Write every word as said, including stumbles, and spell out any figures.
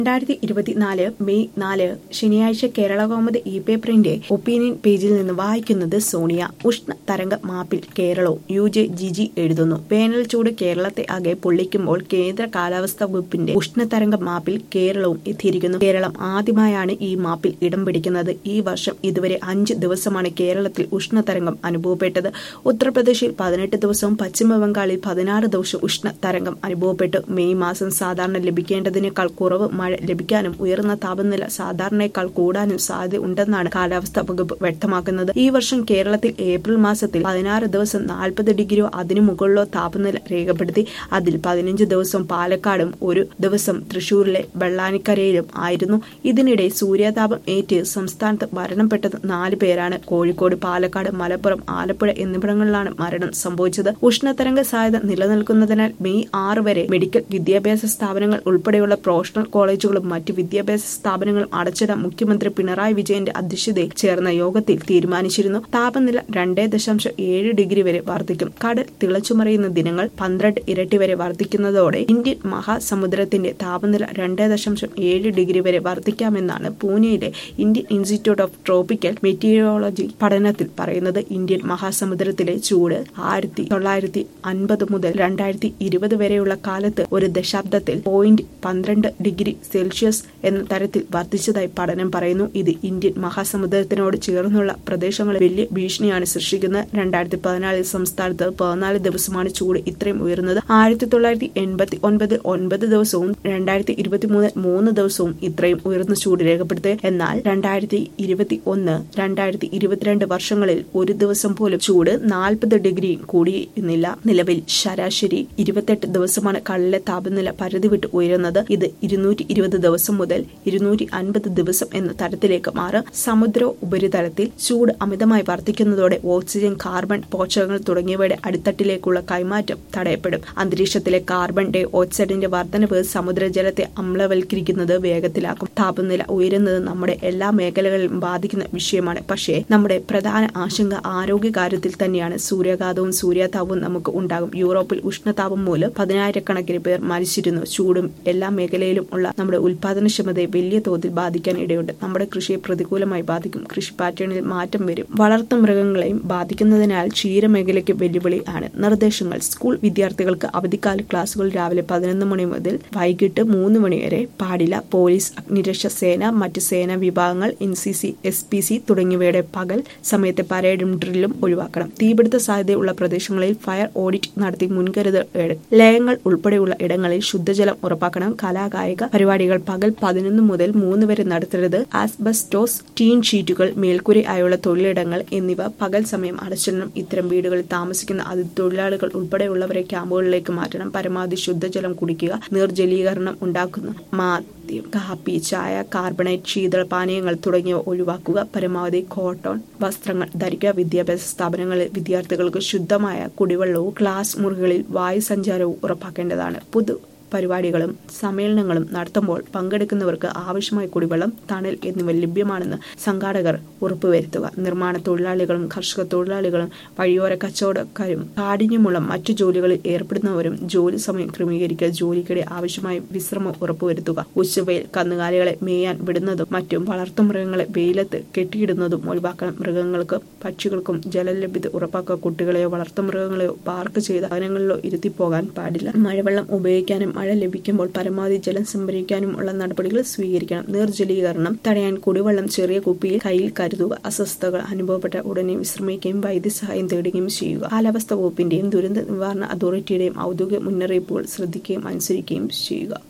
രണ്ടായിരത്തി ഇരുപത്തിനാല് മെയ് നാല് ശനിയാഴ്ച കേരളകൗമുദി ഇ പേപ്പറിന്റെ ഒപ്പീനിയൻ പേജിൽ നിന്ന് വായിക്കുന്നത് സോണിയ. ഉഷ്ണ തരംഗ മാപ്പിൽ കേരളവും യു ജെ ജിജി എഴുതുന്നു. വേനൽ ചൂട് കേരളത്തെ ആകെ പൊള്ളിക്കുമ്പോൾ കേന്ദ്ര കാലാവസ്ഥാ വകുപ്പിന്റെ ഉഷ്ണതരംഗ മാപ്പിൽ കേരളവും എത്തിയിരിക്കുന്നു. കേരളം ആദ്യമായാണ് ഈ മാപ്പിൽ ഇടം പിടിക്കുന്നത്. ഈ വർഷം ഇതുവരെ അഞ്ച് ദിവസമാണ് കേരളത്തിൽ ഉഷ്ണതരംഗം അനുഭവപ്പെട്ടത്. ഉത്തർപ്രദേശിൽ പതിനെട്ട് ദിവസവും പശ്ചിമ ബംഗാളിൽ പതിനാറ് ദിവസവും ഉഷ്ണ തരംഗം അനുഭവപ്പെട്ടു. മെയ് മാസം സാധാരണ ലഭിക്കേണ്ടതിനേക്കാൾ കുറവ് മഴ ലഭിക്കാനും ഉയർന്ന താപനില സാധാരണയേക്കാൾ കൂടാനും സാധ്യത ഉണ്ടെന്നാണ് കാലാവസ്ഥാ വകുപ്പ് വ്യക്തമാക്കുന്നത്. ഈ വർഷം കേരളത്തിൽ ഏപ്രിൽ മാസത്തിൽ പതിനാറ് ദിവസം നാൽപ്പത് ഡിഗ്രിയോ അതിനു മുകളിലോ താപനില രേഖപ്പെടുത്തി. അതിൽ പതിനഞ്ച് ദിവസം പാലക്കാടും ഒരു ദിവസം തൃശൂരിലെ വെള്ളാനിക്കരയിലും ആയിരുന്നു. ഇതിനിടെ സൂര്യാതാപം ഏറ്റ് സംസ്ഥാനത്ത് മരണപ്പെട്ടത് നാല് പേരാണ്. കോഴിക്കോട്, പാലക്കാട്, മലപ്പുറം, ആലപ്പുഴ എന്നിവിടങ്ങളിലാണ് മരണം സംഭവിച്ചത്. ഉഷ്ണതരംഗ സാധ്യത നിലനിൽക്കുന്നതിനാൽ മെയ് ആറ് വരെ മെഡിക്കൽ വിദ്യാഭ്യാസ സ്ഥാപനങ്ങൾ ഉൾപ്പെടെയുള്ള പ്രൊഫഷണൽ കോളേജുകളും മറ്റ് വിദ്യാഭ്യാസ സ്ഥാപനങ്ങളും അടച്ചിടാൻ മുഖ്യമന്ത്രി പിണറായി വിജയന്റെ അധ്യക്ഷതയിൽ ചേർന്ന യോഗത്തിൽ തീരുമാനിച്ചിരുന്നു. താപനില രണ്ടേ ദശാംശം ഏഴ് ഡിഗ്രി വരെ വർദ്ധിക്കും. കടൽ തിളച്ചുമറിയുന്ന ദിനങ്ങൾ പന്ത്രണ്ട് ഇരട്ടി വരെ വർദ്ധിക്കുന്നതോടെ ഇന്ത്യൻ മഹാസമുദ്രത്തിന്റെ താപനില രണ്ടേ ദശാംശം ഏഴ് ഡിഗ്രി വരെ വർദ്ധിക്കാമെന്നാണ് പൂനെയിലെ Indian institute of tropical meteorology പഠനത്തിൽ പറയുന്നത്. ഇന്ത്യൻ മഹാസമുദ്രത്തിലെ ചൂട് ആയിരത്തി തൊള്ളായിരത്തി അൻപത് മുതൽ രണ്ടായിരത്തി ഇരുപത് വരെയുള്ള കാലത്ത് ഒരു ദശാബ്ദത്തിൽ പോയിന്റ് പന്ത്രണ്ട് ഡിഗ്രി സെൽഷ്യസ് എന്ന തരത്തിൽ വർദ്ധിച്ചതായി പഠനം പറയുന്നു. ഇത് ഇന്ത്യൻ മഹാസമുദ്രത്തിനോട് ചേർന്നുള്ള പ്രദേശങ്ങളിൽ വലിയ ഭീഷണിയാണ് സൃഷ്ടിക്കുന്നത്. രണ്ടായിരത്തി പതിനാലിൽ സംസ്ഥാനത്ത് പതിനാല് ദിവസമാണ് ചൂട് ഇത്രയും ഉയർന്നത്. ആയിരത്തി തൊള്ളായിരത്തി എൺപത്തി ഒൻപതിൽ ഒൻപത് ദിവസവും രണ്ടായിരത്തി ഇരുപത്തി മൂന്നിൽ മൂന്ന് ദിവസവും ഇത്രയും ഉയർന്ന ചൂട് രേഖപ്പെടുത്തി. എന്നാൽ രണ്ടായിരത്തി ഇരുപത്തി ഒന്ന് രണ്ടായിരത്തി ഇരുപത്തിരണ്ട് വർഷങ്ങളിൽ ഒരു ദിവസം പോലും ചൂട് നാൽപ്പത് ഡിഗ്രി കൂടിയിരുന്നില്ല. നിലവിൽ ശരാശരി ഇരുപത്തെട്ട് ദിവസമാണ് കടലിലെ താപനില പരിധി വിട്ട് ഉയരുന്നത്. ഇത് ഇരുന്നൂറ്റി ഇരുപത് ദിവസം മുതൽ ഇരുന്നൂറ്റി അൻപത് ദിവസം എന്ന തരത്തിലേക്ക് മാറും. സമുദ്ര ഉപരിതലത്തിൽ ചൂട് അമിതമായി വർദ്ധിക്കുന്നതോടെ ഓക്സിജൻ, കാർബൺ, പോഷകങ്ങൾ തുടങ്ങിയവയുടെ അടിത്തട്ടിലേക്കുള്ള കൈമാറ്റം തടയപ്പെടും. അന്തരീക്ഷത്തിലെ കാർബൺ ഡൈ ഓക്സൈഡിന്റെ വർധനവ് സമുദ്രജലത്തെ അമ്ലവൽക്കരിക്കുന്നത് വേഗത്തിലാക്കും. താപനില ഉയരുന്നത് നമ്മുടെ എല്ലാ മേഖലകളിലും ബാധിക്കുന്ന വിഷയമാണ്. പക്ഷേ നമ്മുടെ പ്രധാന ആശങ്ക ആരോഗ്യകാര്യത്തിൽ തന്നെയാണ്. സൂര്യാഘാതവും സൂര്യാതാപവും നമുക്ക് ഉണ്ടാകും. യൂറോപ്പിൽ ഉഷ്ണതാപം മൂലം പതിനായിരക്കണക്കിന് പേർ മരിച്ചിരുന്നു. ചൂടും എല്ലാ മേഖലയിലും ഉള്ള നമ്മുടെ ഉൽപാദനക്ഷമതയെ വലിയ തോതിൽ ബാധിക്കാൻ ഇടയുണ്ട്. നമ്മുടെ കൃഷിയെ പ്രതികൂലമായി ബാധിക്കും. കൃഷി പാറ്റേണിൽ മാറ്റം വരും. വളർത്തു മൃഗങ്ങളെയും ബാധിക്കുന്നതിനാൽ ക്ഷീരമേഖലയ്ക്ക് വെല്ലുവിളി ആണ്. നിർദ്ദേശങ്ങൾ: സ്കൂൾ വിദ്യാർത്ഥികൾക്ക് അവധിക്കാല ക്ലാസുകൾ രാവിലെ പതിനൊന്ന് മണി മുതൽ വൈകിട്ട് മൂന്ന് മണി വരെ പാടില്ല. പോലീസ്, അഗ്നിരക്ഷാ സേന, മറ്റ് സേനാ വിഭാഗങ്ങൾ, N C C, S P C തുടങ്ങിയവയുടെ പകൽ സമയത്തെ പരേഡും ഡ്രില്ലും ഒഴിവാക്കണം. തീപിടുത്ത സാധ്യതയുള്ള പ്രദേശങ്ങളിൽ ഫയർ ഓഡിറ്റ് നടത്തി മുൻകരുതൽ എടുക്കണം. ലയങ്ങൾ ഉൾപ്പെടെയുള്ള ഇടങ്ങളിൽ ശുദ്ധജലം ഉറപ്പാക്കണം. കലാകായിക പരിപാടികൾ പകൽ പതിനൊന്ന് മുതൽ മൂന്ന് വരെ നടത്തരുത്. ആസ്ബസ്റ്റോസ്, ടീൻ ഷീറ്റുകൾ, മേൽക്കൂരയായുള്ള തൊഴിലിടങ്ങൾ എന്നിവ പകൽ സമയം അടച്ചിടണം. ഇത്തരം വീടുകളിൽ താമസിക്കുന്ന അതിഥി തൊഴിലാളികൾ ഉൾപ്പെടെയുള്ളവരെ ക്യാമ്പുകളിലേക്ക് മാറ്റണം. പരമാവധി ശുദ്ധജലം കുടിക്കുക. നിർജ്ജലീകരണം ഉണ്ടാക്കുന്ന മദ്യം, കാപ്പി, ചായ, കാർബണേറ്റ്, ശീതള പാനീയങ്ങൾ തുടങ്ങിയവ ഒഴിവാക്കുക. പരമാവധി കോട്ടൺ വസ്ത്രങ്ങൾ ധരിക്കുക. വിദ്യാഭ്യാസ സ്ഥാപനങ്ങളിൽ വിദ്യാർത്ഥികൾക്ക് ശുദ്ധമായ കുടിവെള്ളവും ക്ലാസ് മുറികളിൽ വായു സഞ്ചാരവും ഉറപ്പാക്കേണ്ടതാണ്. പൊതു പരിപാടികളും സമ്മേളനങ്ങളും നടത്തുമ്പോൾ പങ്കെടുക്കുന്നവർക്ക് ആവശ്യമായ കുടിവെള്ളം, തണൽ എന്നിവ ലഭ്യമാണെന്ന് സംഘാടകർ ഉറപ്പുവരുത്തുക. നിർമ്മാണ തൊഴിലാളികളും കർഷക തൊഴിലാളികളും വഴിയോര കച്ചവടക്കാരും കാഠിന്യമുള്ള മറ്റു ജോലികളിൽ ഏർപ്പെടുന്നവരും ജോലി സമയം ക്രമീകരിക്കുക. ജോലിക്കിടെ ആവശ്യമായ വിശ്രമം ഉറപ്പുവരുത്തുക. ഉച്ചവെയിൽ കന്നുകാലികളെ മേയാൻ വിടുന്നതും മറ്റും വളർത്തുമൃഗങ്ങളെ വെയിലത്ത് കെട്ടിയിടുന്നതും ഒഴിവാക്കണം. മൃഗങ്ങൾക്കും പക്ഷികൾക്കും ജലലഭ്യത ഉറപ്പാക്കുക. കുട്ടികളെയോ വളർത്തുമൃഗങ്ങളെയോ പാർക്ക് ചെയ്ത വാഹനങ്ങളിലോ ഇരുത്തിപ്പോകാൻ പാടില്ല. മഴവെള്ളം ഉപയോഗിക്കാനും മഴ ലഭിക്കുമ്പോൾ പരമാവധി ജലം സംഭരിക്കാനും ഉള്ള നടപടികൾ സ്വീകരിക്കണം. നിർജ്ജലീകരണം തടയാൻ കുടിവെള്ളം ചെറിയ കുപ്പിയിൽ കയ്യിൽ കരുതുക. അസ്വസ്ഥതകൾ അനുഭവപ്പെട്ട ഉടനെ വിശ്രമിക്കുകയും വൈദ്യസഹായം തേടുകയും ചെയ്യുക. കാലാവസ്ഥാ വകുപ്പിന്റെയും ദുരന്ത നിവാരണ അതോറിറ്റിയുടെയും ഔദ്യോഗിക മുന്നറിയിപ്പുകൾ ശ്രദ്ധിക്കുകയും അനുസരിക്കുകയും ചെയ്യുക.